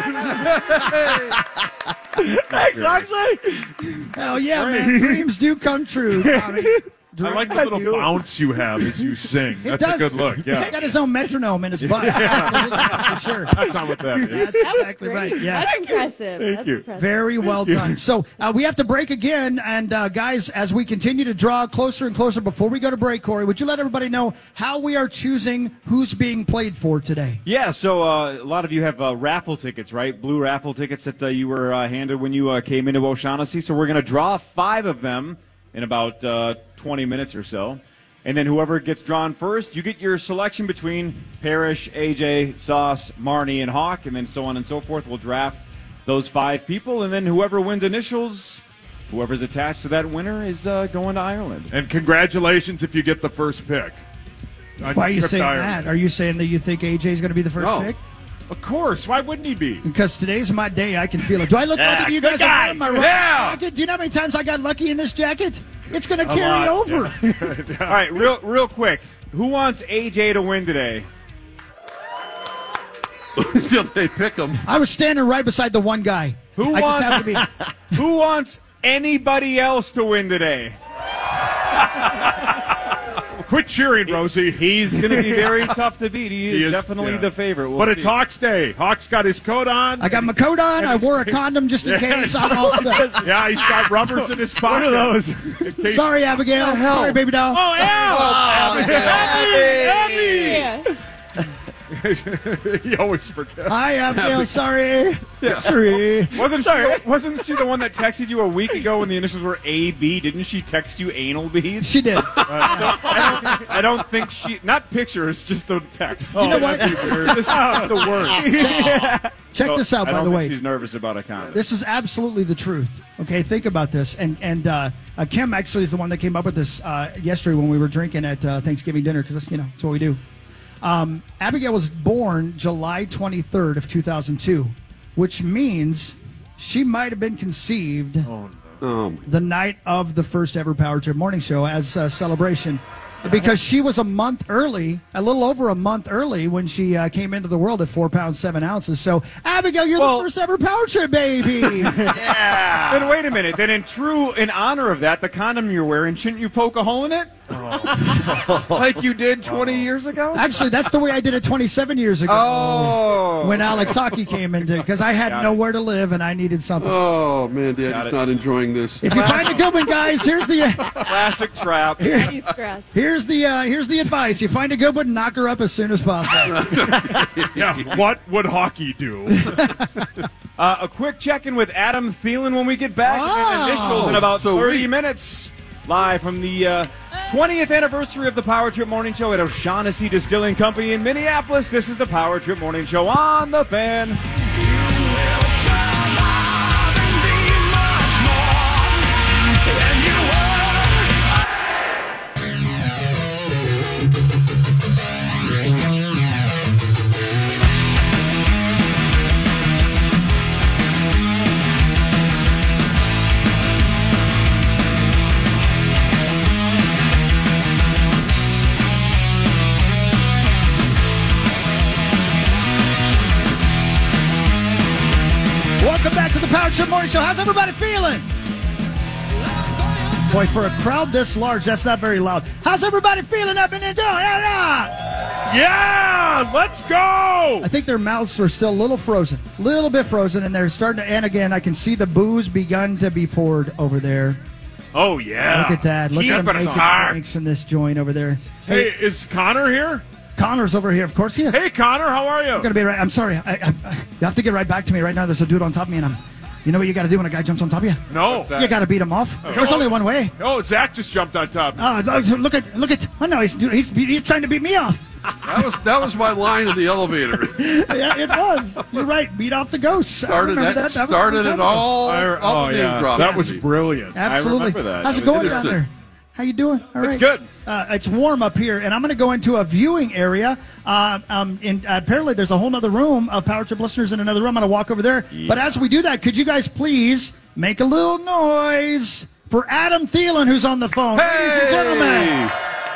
Thanks, Oxley. Hell yeah, man. Dreams do come true, Tommy. I like the little bounce you have as you sing. It That's does. a good look. He's Yeah. got his own metronome in his butt. For sure. That's not what that is. That's That was exactly great. right. Yeah. That's impressive. That's you. impressive. Very well done. So we have to break again. And guys, as we continue to draw closer and closer, before we go to break, Corey, would you let everybody know how we are choosing who's being played for today? Yeah, so a lot of you have raffle tickets, right? Blue raffle tickets that you were handed when you came into O'Shaughnessy. So we're going to draw 5 of them in about 20 minutes or so. And then whoever gets drawn first, you get your selection between Parrish, AJ, Sauce, Marnie, and Hawk, and then so on and so forth. We'll draft those 5 people, and then whoever wins initials, whoever's attached to that winner is going to Ireland. And congratulations if you get the first pick. Why are you saying that? Are you saying that you think AJ is going to be the first pick? Of course. Why wouldn't he be? Because today's my day. I can feel it. Do I look lucky to you guys? Am I right? Yeah. Do you know how many times I got lucky in this jacket? It's going to carry over. Yeah. All right, real quick. Who wants AJ to win today? Until they pick him. I was standing right beside the one guy. Who wants anybody else to win today? Quit cheering, Rosie. He's going to be very tough to beat. He is definitely the favorite. But it's Hawks Day. Hawks got his coat on. I got my coat on. I wore a condom just in case. I'm all set. Yeah, he's got rubbers in his pocket. One of those. Sorry, Abigail. Sorry, baby doll. Oh, Abby! He always forgets. Hi, Abigail. Sorry. Yeah. Sorry. Wasn't she the one that texted you a week ago when the initials were AB? Didn't she text you anal beads? She did. I don't think she. Not pictures, just the text. You know what? This is the words. Check this out, by the way. She's nervous about a condom. This is absolutely the truth. Okay, think about this. And Kim actually is the one that came up with this yesterday when we were drinking at Thanksgiving dinner because that's what we do. Abigail was born July 23rd of 2002, which means she might have been conceived the night of the first ever Power Trip Morning Show as a celebration. Because she was a little over a month early when she came into the world at 4 pounds 7 ounces. So, Abigail, you're the first ever Power Trip baby. Yeah. Then wait a minute. Then in honor of that, the condom you're wearing, shouldn't you poke a hole in it? Like you did 20 years ago? Actually, that's the way I did it 27 years ago. When Alex Hockey came into because I had nowhere to live and I needed something. Oh, man, Daddy's not enjoying this. If you find a good one, guys, here's the classic trap. Here's the advice. You find a good one, knock her up as soon as possible. Yeah, what would Hockey do? A quick check-in with Adam Thielen when we get back. And initials in about 30 minutes. Live from the 20th anniversary of the Power Trip Morning Show at O'Shaughnessy Distilling Company in Minneapolis. This is the Power Trip Morning Show on The Fan. Welcome back to the Power Trip Morning Show. How's everybody feeling? Boy, for a crowd this large, that's not very loud. How's everybody feeling up in there? Yeah, let's go! I think their mouths are still a little bit frozen, and they're starting to, and again, I can see the booze begun to be poured over there. Oh, yeah. Look at that. Look at them making drinks in this joint over there. Hey, is Connor here? Connor's over here, of course he is. Hey, Connor, how are you? I'm gonna be right. I'm sorry. You have to get right back to me right now. There's a dude on top of me, and you know what you got to do when a guy jumps on top of you? No. You got to beat him off. There's only one way. Oh, Zach just jumped on top. Look at. Oh no, he's trying to beat me off. That was my line in the elevator. Yeah, it was. You're right. Beat off the ghosts. Started it all. That was brilliant. Absolutely. I remember that. How's it going down there? How you doing? All right. It's good. It's warm up here, and I'm going to go into a viewing area. Apparently, there's a whole other room of Power Trip listeners in another room. I'm going to walk over there. Yeah. But as we do that, could you guys please make a little noise for Adam Thielen, who's on the phone? Hey! Ladies and gentlemen.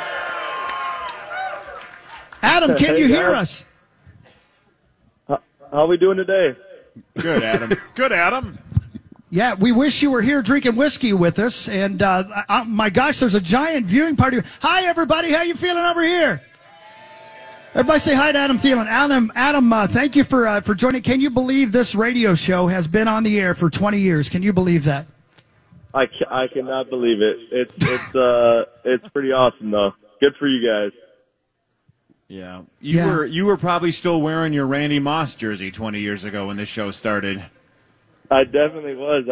Adam, can you hear us? How are we doing today? Good, Adam. Good, Adam. Yeah, we wish you were here drinking whiskey with us. And my gosh, there's a giant viewing party. Hi, everybody. How you feeling over here? Everybody say hi to Adam Thielen. Adam, thank you for joining. Can you believe this radio show has been on the air for 20 years? Can you believe that? I cannot believe it. It's pretty awesome, though. Good for you guys. Yeah. You were probably still wearing your Randy Moss jersey 20 years ago when this show started. I definitely was.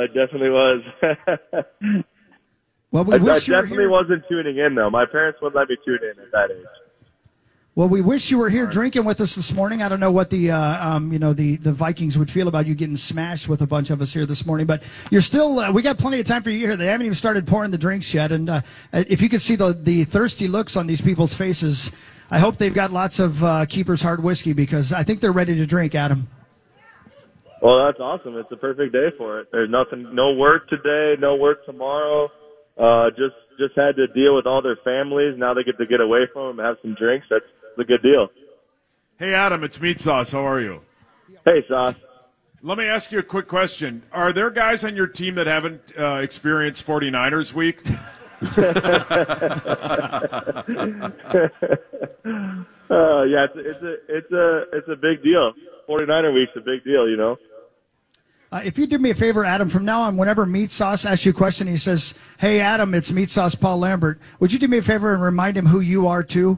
Well, I definitely wasn't tuning in, though. My parents wouldn't let me tune in at that age. Well, we wish you were here drinking with us this morning. I don't know what the the Vikings would feel about you getting smashed with a bunch of us here this morning, but you're still. We got plenty of time for you here. They haven't even started pouring the drinks yet, and if you could see the thirsty looks on these people's faces, I hope they've got lots of Keeper's Hard Whiskey because I think they're ready to drink, Adam. Well, that's awesome. It's a perfect day for it. There's no work today, no work tomorrow. Just had to deal with all their families. Now they get to get away from them and have some drinks. That's a good deal. Hey, Adam, it's Meat Sauce. How are you? Hey, Sauce. Let me ask you a quick question. Are there guys on your team that haven't experienced 49ers week? Yeah, it's a big deal. 49er week's a big deal, you know. If you do me a favor, Adam, from now on, whenever Meat Sauce asks you a question, he says, "Hey, Adam, it's Meat Sauce Paul Lambert." Would you do me a favor and remind him who you are too?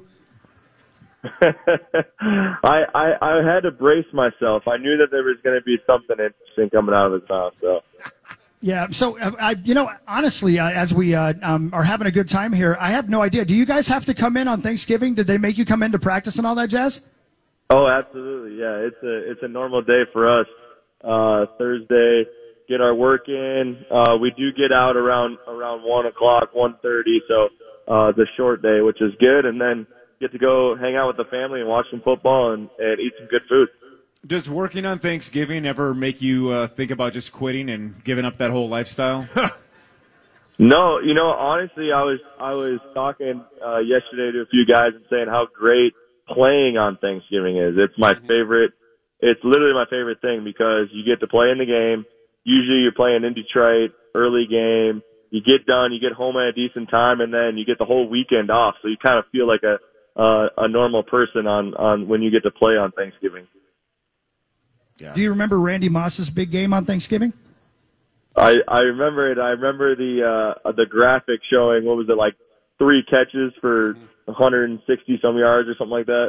I had to brace myself. I knew that there was going to be something interesting coming out of his mouth. So. Yeah. So, honestly, as we are having a good time here, I have no idea. Do you guys have to come in on Thanksgiving? Did they make you come in to practice and all that jazz? Oh, absolutely. Yeah, it's a normal day for us. Thursday, get our work in. We do get out around 1 o'clock, 1:30. So it's a short day, which is good, and then get to go hang out with the family and watch some football and eat some good food. Does working on Thanksgiving ever make you think about just quitting and giving up that whole lifestyle? No, honestly, I was talking yesterday to a few guys and saying how great playing on Thanksgiving is. It's my favorite. It's literally my favorite thing because you get to play in the game. Usually you're playing in Detroit, early game. You get done, you get home at a decent time, and then you get the whole weekend off. So you kind of feel like a normal person on when you get to play on Thanksgiving. Yeah. Do you remember Randy Moss's big game on Thanksgiving? I remember it. I remember the graphic showing, what was it, like 3 catches for 160 some yards or something like that.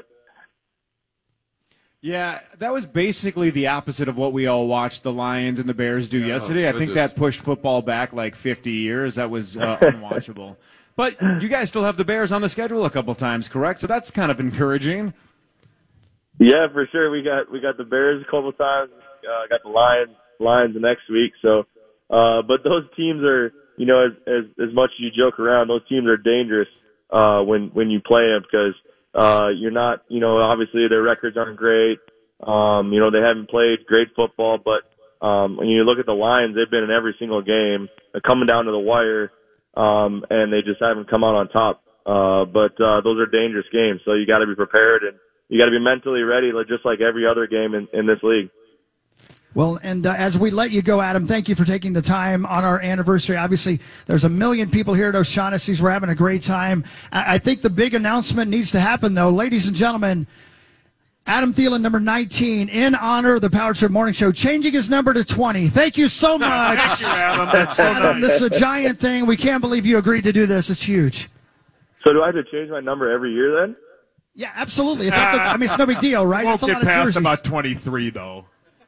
Yeah, that was basically the opposite of what we all watched the Lions and the Bears do yesterday. I think that pushed football back like 50 years. That was unwatchable. But you guys still have the Bears on the schedule a couple times, correct? So that's kind of encouraging. Yeah, for sure. We got the Bears a couple times. Got the Lions the next week. So, but those teams are, as much as you joke around, those teams are dangerous when you play them because you're not, obviously their records aren't great. They haven't played great football, but when you look at the Lions, they've been in every single game. They're coming down to the wire, and they just haven't come out on top. But those are dangerous games, so you got to be prepared and you got to be mentally ready, just like every other game in this league. Well, and as we let you go, Adam, thank you for taking the time on our anniversary. Obviously, there's 1 million people here at O'Shaughnessy's. We're having a great time. I think the big announcement needs to happen, though. Ladies and gentlemen, Adam Thielen, number 19, in honor of the Power Trip Morning Show, changing his number to 20. Thank you so much. Thank you, Adam. That's so Adam, nice. this is a giant thing. We can't believe you agreed to do this. It's huge. So do I have to change my number every year then? Yeah, absolutely. If that's it's no big deal, right? Won't It's a get lot of past jerseys. about 23, though.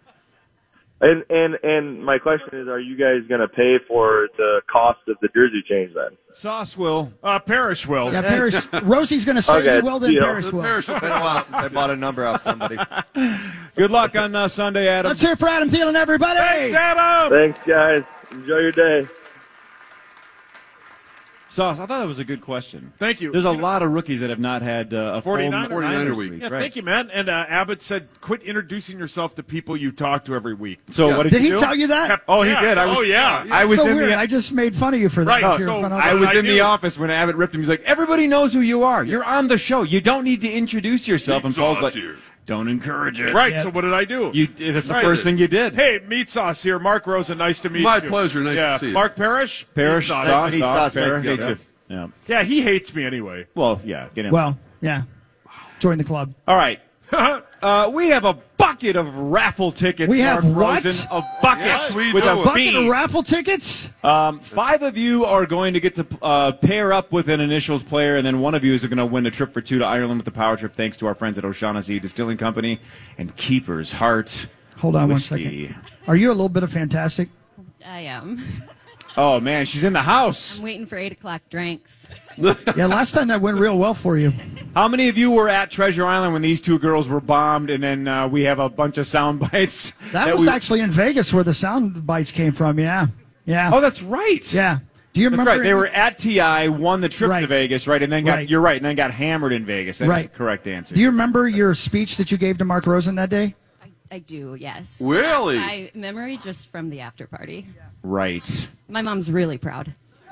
And my question is, are you guys going to pay for the cost of the jersey change then? Sauce will. Parrish will. Yeah, Parrish. Rosie's going to say Okay, you will, then deal. Parrish will. It's been a while since I bought a number off somebody. Good luck on Sunday, Adam. Let's hear it for Adam Thielen, everybody. Thanks, Adam. Thanks, guys. Enjoy your day. Sauce, I thought that was a good question. Thank you. There's a lot of rookies that have not had a 49er week. Yeah, Right. thank you, man. And Abbott said, quit introducing yourself to people you talk to every week. So what did Did you he do? tell you that? Oh, he Yeah. did. Oh, yeah. I was so in weird. the. I just made fun of you for that. Right, If you're so fun of- I was I in the knew. office when Abbott ripped him. He's like, everybody knows who you are. You're on the show. You don't need to introduce yourself. And Paul's like, don't encourage it. Right, so what did I do? That's the Right. first thing you did. Hey, Meat Sauce here. Mark Rosa, nice to meet My you. pleasure. Nice yeah. to see you. Mark Parrish? Parrish, Meat Sauce, Meat Sauce, nice to Parrish. meet you. Yeah. Yeah, he hates me anyway. Well, yeah. Get in. Well, yeah. Join the club. All right. We have a bucket of raffle tickets. We have Mark what? Rosen, a bucket Yes, we with do. a A Bucket B. of raffle tickets? 5 of you are going to get to pair up with an initials player, and then one of you is going to win a trip for 2 to Ireland with the Power Trip, thanks to our friends at O'Shaughnessy Distilling Company and Keeper's Heart Hold on Whiskey. 1 second. Are you a little bit of fantastic? I am. Oh, man, she's in the house. I'm waiting for 8 o'clock drinks. Yeah, last time that went real well for you. How many of you were at Treasure Island when these two girls were bombed, and then we have a bunch of sound bites? That was actually in Vegas where the sound bites came from, yeah. Yeah. Oh, that's right. Yeah. Do you remember? That's right. They were at TI, won the trip to Vegas, right? And then you're right, and then got hammered in Vegas. That's the correct answer. Do you remember your speech that you gave to Mark Rosen that day? I do, yes. Really? My memory just from the after party. Right. My mom's really proud.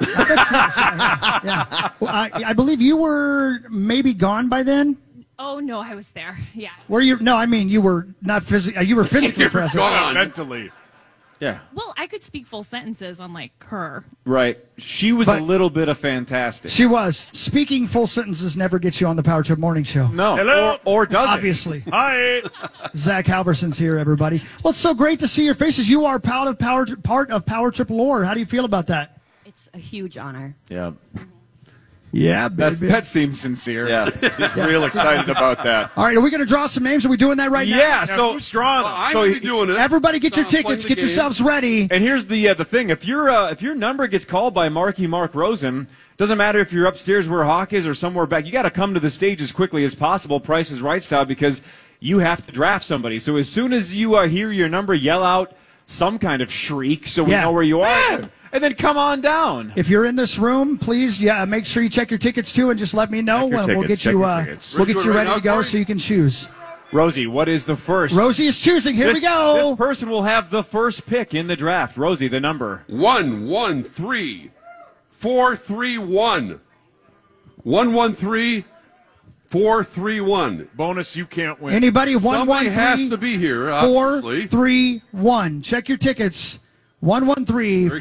Yeah. Well, I believe you were maybe gone by then. Oh no, I was there. Yeah. Were you? No, I mean you were not physically. You were physically present. Mentally. Yeah. Well, I could speak full sentences unlike her. Right. She was a little bit of fantastic. She was. Speaking full sentences never gets you on the Power Trip Morning Show. No. Hello. Or does it? Obviously. Hi. Zach Halverson's here, everybody. Well, it's so great to see your faces. You are part of Power Trip lore. How do you feel about that? It's a huge honor. Yeah. Yeah, baby. That seems sincere. Yeah, he's real excited about that. All right, are we going to draw some names? Are we doing that right now? Yeah, so who's drawing? Well, I'm going to be doing it. Everybody get your Playing tickets. the Get game. yourselves ready. And here's the thing: if your number gets called by Mark Rosen, doesn't matter if you're upstairs where Hawk is or somewhere back. You got to come to the stage as quickly as possible. Price is Right style, because you have to draft somebody. So as soon as you hear your number, yell out some kind of shriek so we know where you are. And then come on down. If you're in this room, please, make sure you check your tickets too, and just let me know. We'll get you ready to go so you can choose. Rosie, what is the first? Rosie is choosing. Here we go. This person will have the first pick in the draft. Rosie, the number 113 431. 113 431. Bonus, you can't win. Anybody? Somebody 113 has to be here. Obviously. 431. Check your tickets. 113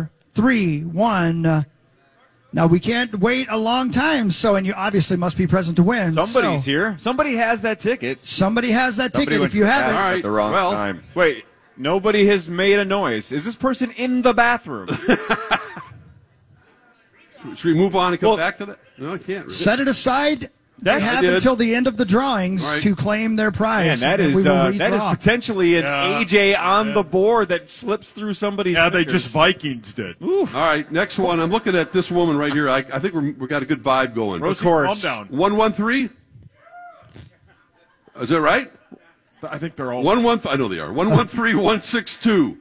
431. Now we can't wait a long time, and you obviously must be present to win. Somebody's here. Somebody has that ticket. Somebody has that ticket. If you have it, All right. At the wrong time. Wait, nobody has made a noise. Is this person in the bathroom? Should we move on and come back to that? No, I can't. Really. Set it aside. They have until the end of the drawings to claim their prize. Man, that is potentially an AJ on the board that slips through somebody's fingers. They just Vikings did. Oof. All right, next one. I'm looking at this woman right here. I think we got a good vibe going. Rosie, calm down. 113? Is that right? I think they're all 113. I know they are. 113 162.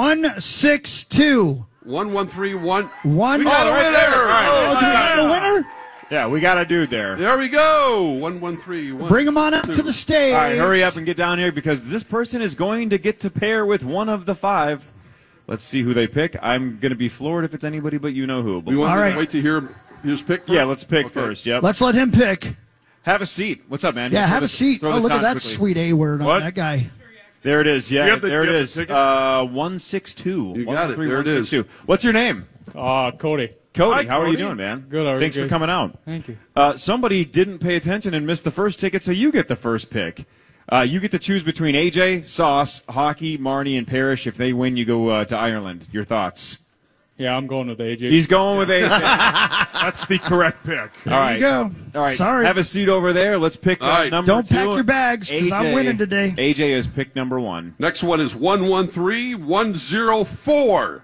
162. 113 1. We got a winner. Do we have a winner? Yeah, we got a dude there. There we go. 113. Bring him on up to the stage. All right, hurry up and get down here, because this person is going to get to pair with one of the 5. Let's see who they pick. I'm going to be floored if it's anybody but you know who. You want to wait to hear his pick first? Yeah, let's pick first. Yep. Let's let him pick. Have a seat. What's up, man? Yeah, have a seat. Oh, look at that sweet A word on that guy. There it is. Yeah, there it is. 162. You got it. There it is. What's your name? Cody. Cody, how are you doing, man? Good. Thanks for coming out. Thank you. Somebody didn't pay attention and missed the first ticket, so you get the first pick. You get to choose between AJ, Sauce, Hockey, Marnie, and Parrish. If they win, you go to Ireland. Your thoughts? Yeah, I'm going with AJ. He's going with AJ. That's the correct pick. There All right. you go. All right. Sorry. Have a seat over there. Let's pick number Don't 2. pack your bags, because I'm winning today. AJ is pick number 1. Next one is 113 104.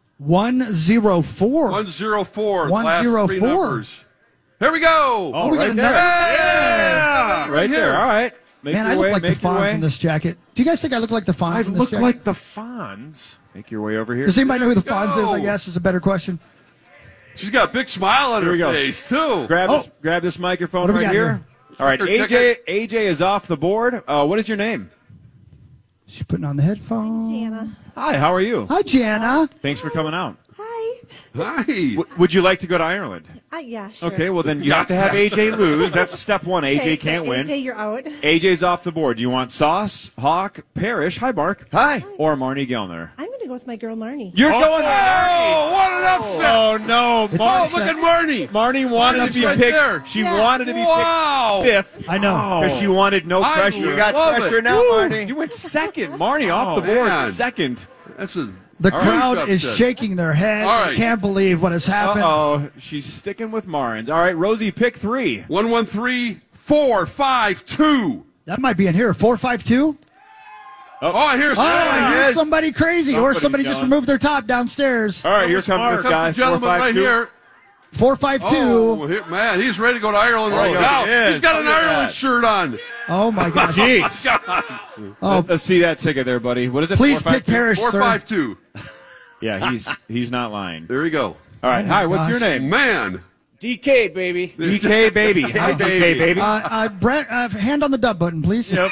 104. 104. 104. Here we go. Oh, we got right another. there. Yeah. Right there. All right. Make Man, your I look way, like the make your Fonz way. in this jacket. Do you guys think I look like the Fonz in this look jacket? like the Fonz. Make your way over here. Does anybody know who the Fonz is, I Go. guess, is a better question. She's got a big smile on Here her we go. face, too. Grab this microphone What do we right got here. here? All right, Her AJ is off the board. What is your name? She's putting on the headphones. Jana. Hi, how are you? Hi, Jana. Thanks for coming out. Hi. Hi. Would you like to go to Ireland? Yeah, sure. Okay, well then you have to have AJ lose. That's step 1. AJ Okay, can't so win. AJ, you're out. AJ's off the board. Do you want Sauce, Hawk, Parrish, hi Mark, Hi. or Marnie Gellner? I'm going to go with my girl Marnie. You're going with Marnie. Oh, what an upset. Oh no, Oh, look at Marnie. Marnie wanted to be Right picked. there. She wanted to be Wow. picked 5th. I know. Because she wanted no I pressure. You got Love pressure it. now, Woo, Marty. You went 2nd. Marnie off the board. man. 2nd. That's a The All crowd right. is shaking their head. All right. They can't believe what has happened. Uh-oh. She's sticking with Marnes. All right, Rosie, pick 3. 113 452. That might be in here. 452? I hear I hear somebody crazy, or somebody just going. removed their top downstairs. All right, here comes this guy. Gentleman right 452. here. 452. Oh, man, he's ready to go to Ireland right now. He's got an Ireland shirt on. Oh my gosh. Jeez. Oh. Let's see that ticket there, buddy. What is it? Please pick Parrish, sir. 452. Yeah, he's not lying. There you go. All right. Oh my Hi, what's your gosh. name? Man. DK, baby. DK baby. Hi, DK baby. Brett, hand on the dub button, please. Yep.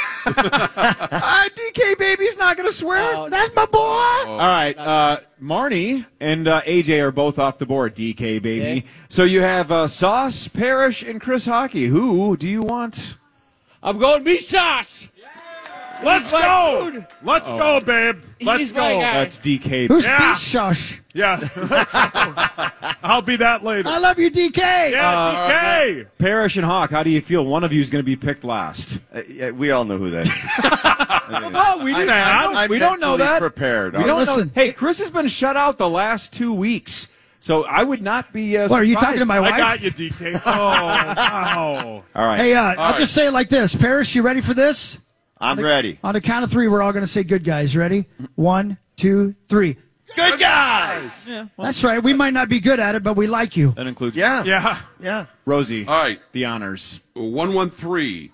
DK baby's not going to swear. That's my boy. All right. Marnie and AJ are both off the board. DK baby. Okay. So you have Sauce, Parrish, and Chris Hockey. Who do you want? I'm going to be Sauce. Let's my go. dude. Let's go, babe. Let's He's go. my guy. That's DK. Who's Yeah. Beast Shush? Yeah. Let's go. I'll be that later. I love you, DK. Yeah, DK. Parrish and Hawk, how do you feel? One of you is going to be picked last. Yeah, we all know who that is. Oh, we didn't. I'm We don't know mentally that. prepared. We don't Listen. know. Hey, Chris has been shut out the last 2 weeks, so I would not be. What, are you surprised. talking to my wife? I got you, DK. Oh, wow. All right. Hey, I'll just say it like this. Parrish, you ready for this? I'm ready. On the count of three, we're all going to say good guys. Ready? 1, 2, 3. Good guys. Yeah, That's right. We might not be good at it, but we like you. that includes Yeah. Rosie. All right. The honors. 113.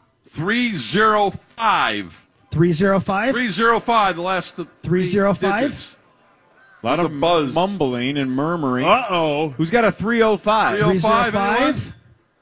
305. 305. 305, the last 305? digits. A lot of buzz. mumbling and murmuring. Uh-oh. Who's got a 305? 305,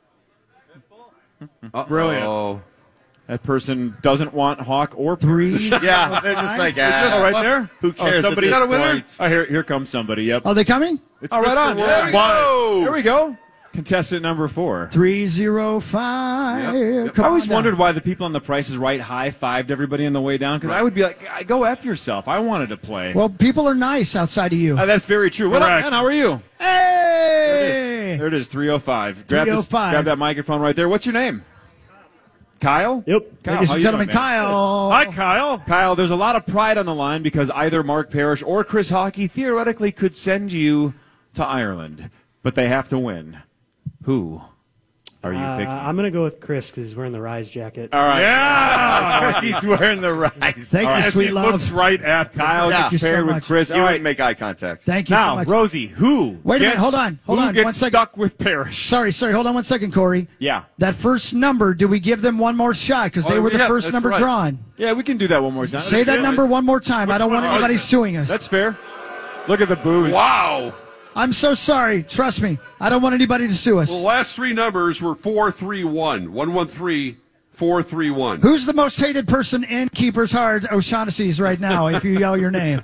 305. Brilliant. Oh. That person doesn't want Hawk or 3. Yeah, they're just like, Oh, right there? who cares? somebody at got a this winner? point? Oh, here comes somebody. Yep. Are they coming? It's right Mr. on. Worldwide. There we go. There we go. Contestant number 4. 305. Yep. Come I always on down. wondered why the people on The Price is Right high-fived everybody on the way down, because I would be like, go F yourself. I wanted to play. Well, people are nice outside of you. That's very true. What up, Correct. man? How are you? Hey! There it is, 305. Grab 305. Grab that microphone right there. What's your name? Kyle? Yep. Kyle, Ladies how and you gentlemen, doing, man? Kyle. Hi, Kyle. Kyle, there's a lot of pride on the line because either Mark Parrish or Chris Hockey theoretically could send you to Ireland, but they have to win. Who are you picking? I'm going to go with Chris because he's wearing the Rise jacket. All right. Yeah. He's wearing the Rise. Thank you, As sweet he love. looks right at Kyle Yeah. gets Thank you so paired with much. Chris. You All wouldn't right. make eye contact. Thank you Now, so much. Rosie, who? Wait a minute, gets- hold on, hold who on, gets one second. stuck with Parrish? Sorry, hold on one second, Corey. Yeah. That first number, do we give them one more shot? Because they Oh, were the yeah, first that's number right. drawn. Yeah, we can do that one more time. Say that number one more time. I don't want one anybody was it? suing us. That's fair. Look at the booze. Wow. I'm so sorry. Trust me. I don't want anybody to sue us. Well, the last three numbers were 431. 113, 431. Who's the most hated person in Keeper's Heart, O'Shaughnessy's, right now, if you yell your name?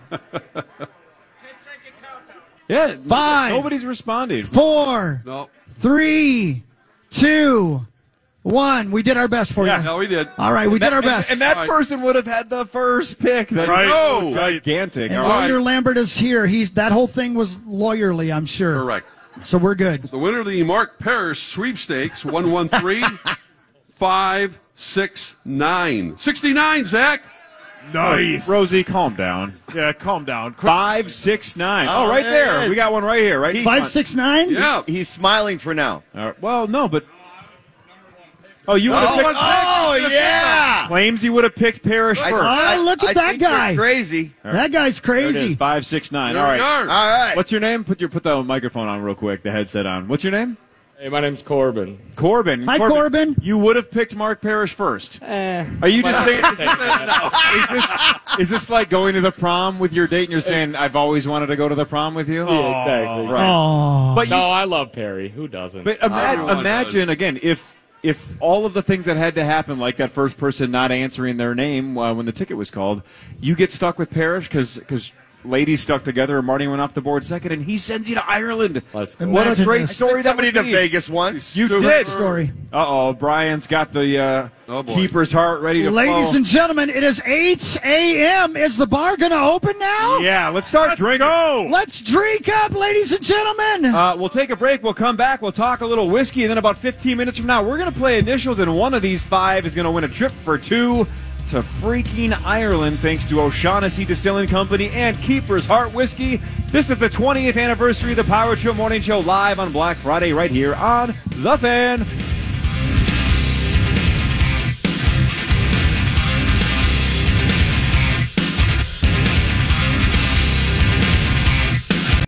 Yeah. 5. Nobody's responding. 4, No. 3, 2, 1. We did our best for you. No, we did. All right, we did our best. And that All right. person would have had the first pick. That Right. is Right. gigantic. And All right. Lawyer Lambert is here. That whole thing was lawyerly, I'm sure. Correct. So we're good. The winner of the Mark Parrish sweepstakes, 113, 569. 69, Zach. Nice. Rosie, calm down. Yeah, calm down. 569. Oh, Oh, right there it there. is. We got one right here, right? in front. 569? Yeah. He's smiling for now. All right. Well, no, but. Oh, you would have picked. Oh, yeah. Claims he would have picked Parrish first. Oh, look at I that think you're guy. crazy. That guy's There it crazy. is, 569. There All we right. are. All right. What's your name? Put the microphone on real quick, the headset on. What's your name? Hey, my name's Corbin. Corbin. Hi, Corbin. You would have picked Mark Parrish first. Are you just saying? Is this like going to the prom with your date and you're saying, I've always wanted to go to the prom with you? Yeah, exactly. Right. Oh. But No, I love Perry. Who doesn't? But Everyone imagine, again, if all of the things that had to happen, like that first person not answering their name when the ticket was called, you get stuck with Parrish because ladies stuck together and Marty went off the board second, and he sends you to Ireland. Let's go. What a Imagine great this. story that Somebody would to be. Vegas once. You Super did. Story. Uh-oh, Brian's got the Oh, boy. keeper's heart ready to Ladies flow. and gentlemen, it is 8 a.m. Is the bar going to open now? Yeah, let's start drinking. Go. Let's drink up, ladies and gentlemen. We'll take a break. We'll come back. We'll talk a little whiskey, and then about 15 minutes from now, we're going to play initials, and one of these 5 is going to win a trip for 2 to freaking Ireland, thanks to O'Shaughnessy Distilling Company and Keeper's Heart Whiskey. This is the 20th anniversary of the Power Trip Morning Show, live on Black Friday right here on The Fan.